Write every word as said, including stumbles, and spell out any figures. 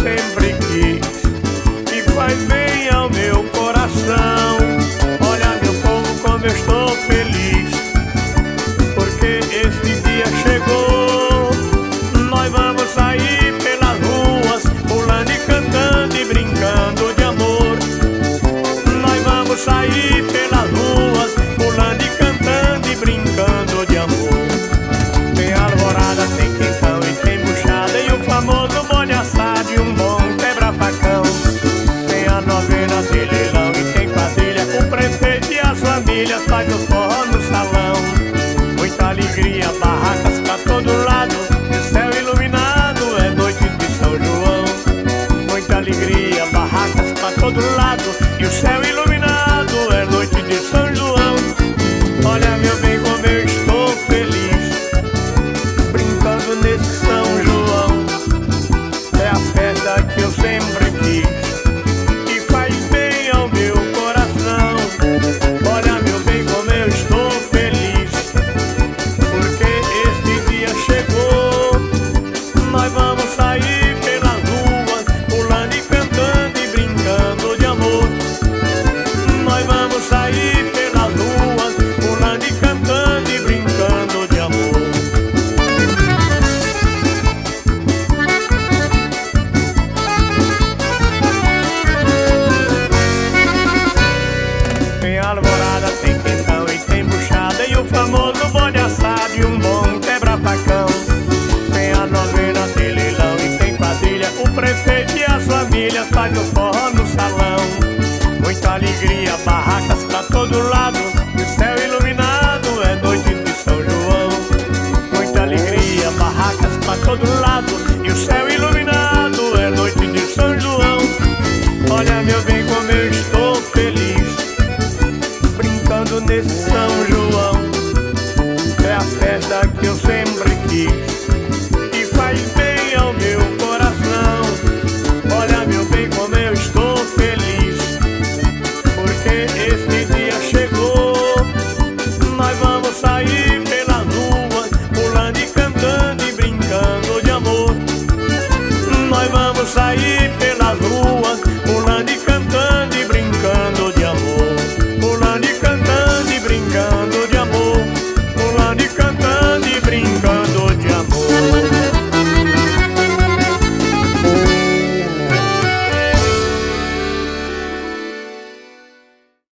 sempre quis e faz bem ao meu coração. Olha, meu povo, como eu estou feliz, porque esse dia chegou. Nós vamos sair pelas ruas, pulando e cantando e brincando de amor. Nós vamos sair pelas ruas, pulando e cantando e brincando de amor. Tem alvorada, tem quentão e tem buchada, e o famoso bode assado e um bom quebra-facão. Tem a novena de leilão e tem quadrilha, o prefeito e as famílias faz o forró no salão. Muita alegria, barracas pra todo lado, e o céu iluminado, é noite de São João. Muita alegria, barracas pra todo lado, e o céu iluminado, é noite de São João. Olha, meu bem, como eu estou feliz, brincando nesse São João. É a festa que eu sempre quis e faz bem ao meu coração. Olha, meu bem, como eu estou feliz, porque esse dia chegou. Nós vamos sair pelas ruas, pulando e cantando e brincando de amor. Nós vamos sair pelas ruas, pulando e cantando e brincando de amor. Tem alvorada, tem quentão e tem buchada, e o famoso bode assado e um bom quebra-facão. Tem a novena de leilão e tem quadrilha, o prefeito e as famílias faz o forró no salão. Muita alegria, barracas pra todo lado, e o céu iluminado, é noite de São João. Muita alegria, barracas pra todo lado, e o céu iluminado,